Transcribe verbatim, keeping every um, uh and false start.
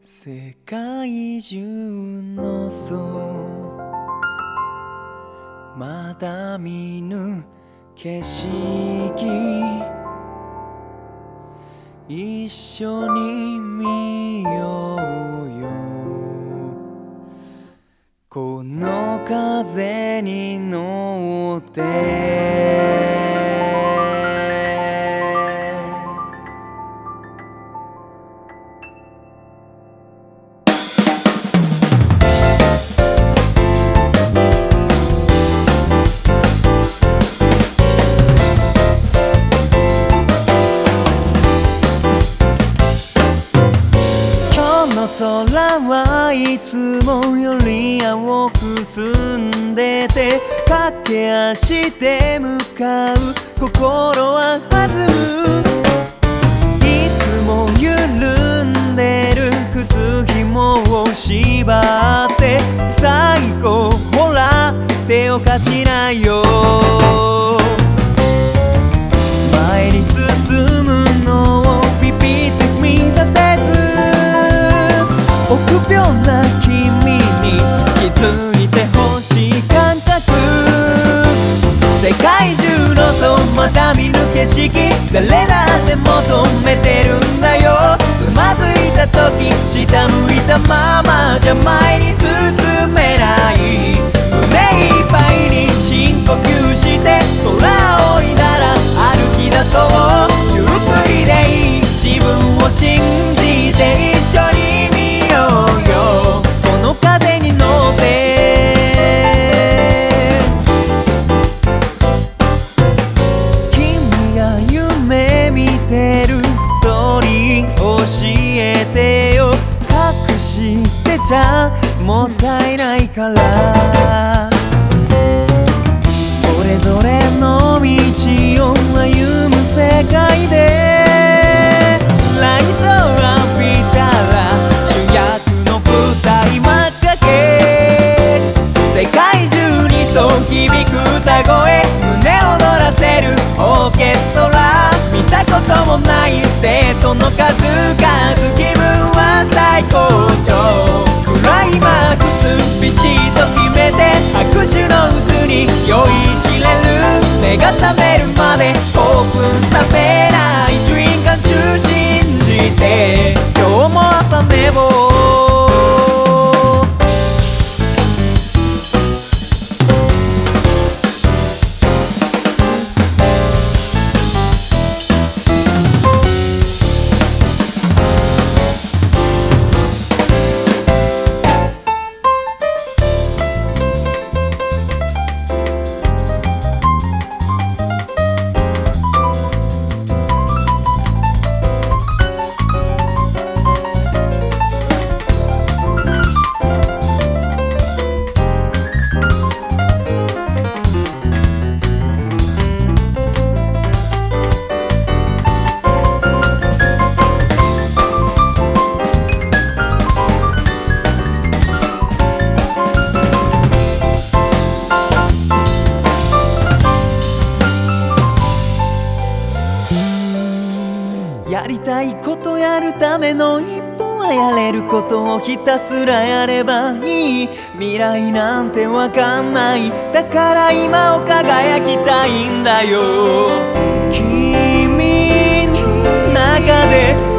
世界中のそうまだ見ぬ景色一緒に見ようよこの風に乗って空はいつもより青く澄んでて駆け足で向かう心は弾むいつも緩んでる靴紐を縛って最後ほら手を貸しないよ前に進むのをピピって踏み出せず臆病な君に気づいてほしい感覚世界中のそうまだ見ぬ景色誰だって求めてるんだよつまずいた時下向いたままじゃ前に進めない胸いっぱいに深呼吸して空を追いなら歩き出そうゆっくりでいい自分を信じて一緒に見ようよこの風に乗って君が夢見てるストーリー教えてよ隠してちゃもったいないからそれぞれの道を歩む世界でライトを浴びたら主役の舞台真っ赤け世界中にそう響く歌声胸躍らせるオーケストラ見たこともない生徒の数々気分は最高潮クライマックスビシッと決めて拍手の渦に酔いしれる目が覚めるまで興奮冷めないDream come true信じて今日も朝寝坊やりたいことやるための一歩はやれることをひたすらやればいい未来なんてわかんないだから今を輝きたいんだよ君の中で